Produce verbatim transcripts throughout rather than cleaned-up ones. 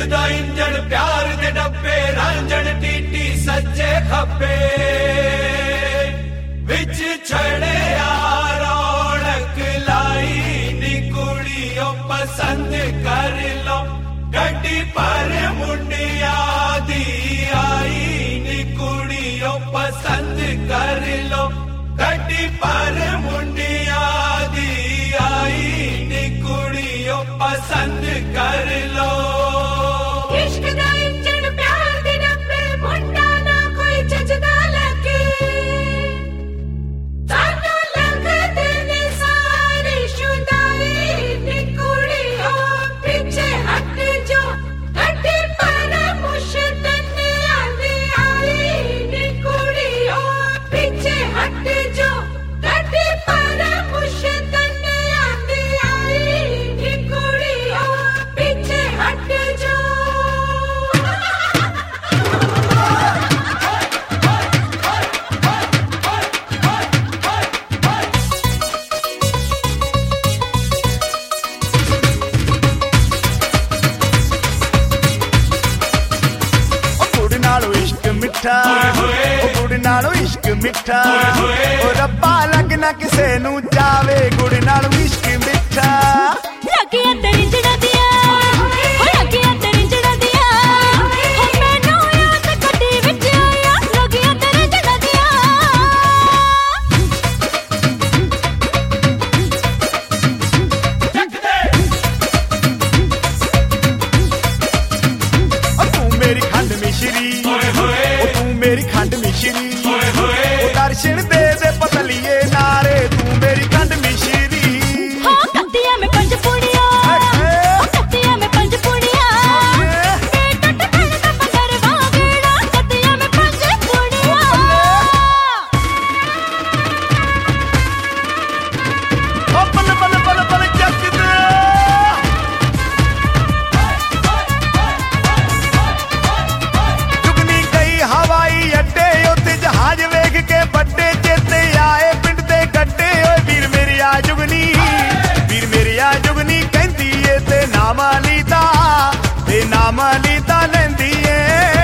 दा इंजन प्यार दे डब्बे रांझण टीटी सज्जे खब्बे विच छड़े रौनक लाई नी कुड़ियों पसंद कर लो गड्डी पर मुंडिया दी आई नी कुड़ियों पसंद कर लो गड्डी पर मुंडिया दी आई नी कुड़ियों पसंद कर लो इश्क दा इंजन प्यार दे डब्बे मुंडा ना कोई जजदा लगे सानू लगदे ने सारी शुदाई नी कुड़ियों पीछे हट जो गड्डी पर मुश्तनी आंदी आई नी कुड़ियों पीछे हट जो गड्डी पर मुश्तनी आंदी आई नी कुड़ियों पीछे हट जो कुड़ी नालों इश्क मिठा ओ कुड़ी नालों इश्क मिठा ओ रब्बा लगना किसे नू जावे कुड़ी नालों इश्क मिठा लगिया तेरी जड़ा दिया हो लगिया तेरी जड़ा दिया हो मैनू याद कटी विच आया लगिया तेरी जड़ा दिया ओ तू मेरी खंड मिश्री ओ तू मेरी खंड मिश्री ओ दर्शन दे दे पतलिए नारे तू मेरी खंड मिश्री हो कत्तिया में पंज पुड़िया हो कत्तिया में पंज पुड़िया बेटा टकन का पत्थर वागड़ा कत्तिया में पंज पुड़िया ओ बल बल बल बल जग दे जुगनी गई हवाई अड्डे उत्ते जहाज वेख के बड्डे चेते आए पिंड दे गड्डे ओए वीर मेरी आ जुगनी वीर मेरी आ जुगनी कहंदी ए ते नाम लीता ते नाम लीता लैंदी ए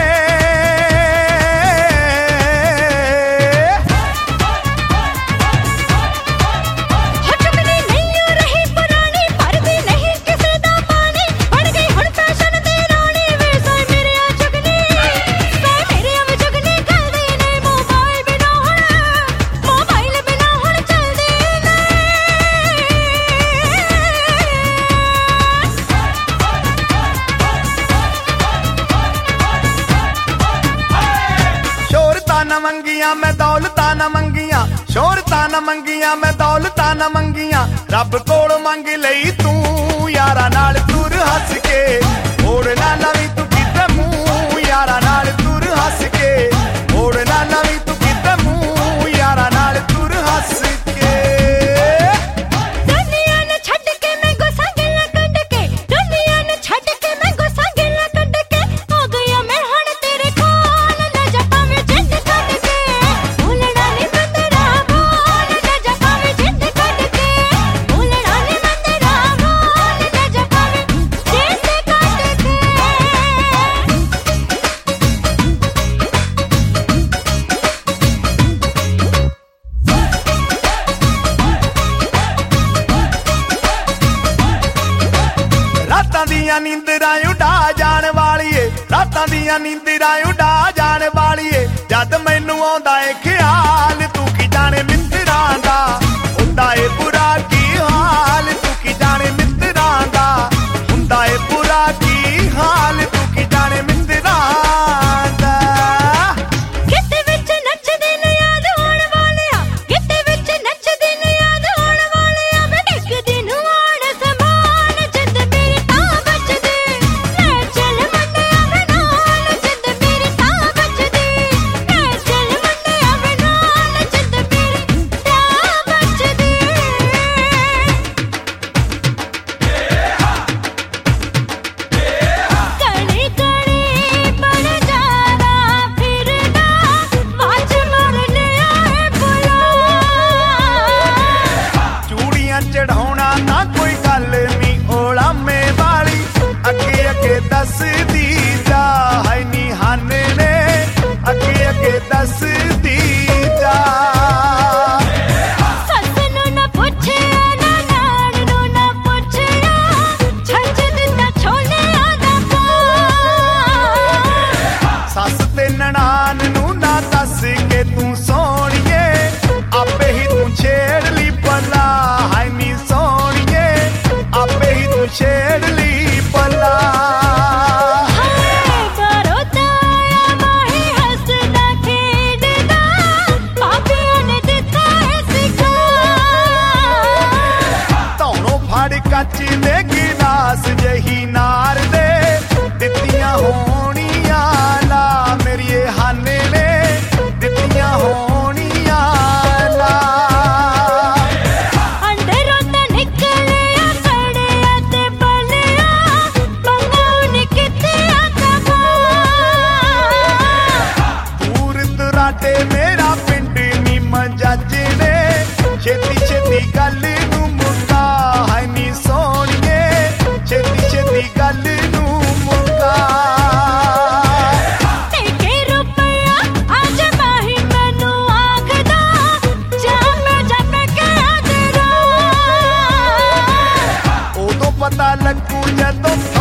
हो चुगनी नहीं रही पुरानी भरदी नहीं किसे दा पानी बन गई हुण फैशन दी रानी वे सोए मेरे आ चुगनी सोए मेरे आ चुगनी चलदी नहीं मोबाइल बिना हुण मोबाइल बिना हुण चलदी शोहरतां न मंगियां मैं दौलतां न मंगियां शोहरतां न मंगियां मैं दौलतां न मंगियां रब कोल मंग लई तू यारा नाल तुर हस के मोड़ ना लवी तू किते मूंह यारा नाल तुर हस के मोड़ ना लवी तू किते मूंह यारा नाल तुर हस के दुनिया ने छड्ड के मैं गुस्सा गिला कड्ड के दुनिया ने छड्ड के मैं गुस्सा गिला कड्ड के हो गया मैं हण तेरे कोल न जपा में जिंद कड्ड के भूलना नहीं बंदरा बोल न जपा में जिंद कड्ड के भूलना नहीं बंदरा बोल न जपा में जिंद कड्ड के रातां दियां नींदरां उडा जाण वालीए रातां दियां नींदरां उडा जाण वालीए जद मैनू आउंदा ए ख्याल तू की जाने मिंदरां दा हुंदा ए बुरा की हाल तू की जाने मिंदरां दा हुंदा ए बुरा की हाल तू की जाने मिंदरां दा किते विच नचदे ने याद होण वालिया किते विच नचदे ने याद होण वालिया मैं एक दिन आण समान जिंद मेरी तां बचदी ले चल मंडिया वे नाल जिंद मेरी तां बचदी ले चल मंडिया वे नाल जिंद मेरी तां ਛੇੜ ਲਈ ਪਲਾ ਹਾਏ ਕਰੋ ਤਾਇਆ ਮਾਹੀ ਹੱਸਦਾ ਖੇਡਦਾ ਪਾਪੀਆਂ ਨੇ ਦਿੱਤਾ ਹੈ ਸਿਖਾ ਧੌਣੋਂ ਫੜ ਕੱਚ ਦੇ ਗਿਲਾਸ ਜਹੀ ਨਾਰ ਦੇ ਦਿੱਤੀਆਂ ਹੋਣੀਆਂ ਲਾ ਮੇਰੀਏ ਹਾਨੇ ਨੇ ਦਿੱਤੀਆਂ ਹੋਣੀਆਂ ਲਾ ਅੰਦਰੋਂ ਤਾਂ ਨਿਕਲਿਆ ਸੜਿਆ ਤੇ ਬਲਿਆ ਬੰਗਾਉ ਨੀ ਕਿਤੇ ਆਤਾ ਦੂਰ ਦੁਰਾਡੇ ਮੇਰਾ ਪਿੰਡ ਨੀ ਮਜੱਜ ਨੇ ਛੇਤੀ ਛੇਤੀ ਗੱਲ ਨੂੰ ਮੁੱਕਾ ਹੈ ਨੀ ਸੋਹਣੀਏ ਛੇਤੀ ਛੇਤੀ ਗੱਲ ਨੂੰ ਮੁੱਕਾ ਤੇ ਕੇ ਰੁਪਇਆ ਅੱਜ ਮਾਹੀ ਮੈਨੂੰ ਆਖਦਾ ਜਾ ਮੈਂ ਜੱਟ ਕੇ ਆਜਰਾ ਉਦੋਂ ਪਤਾ ਲੱਗੂ ਜਦੋਂ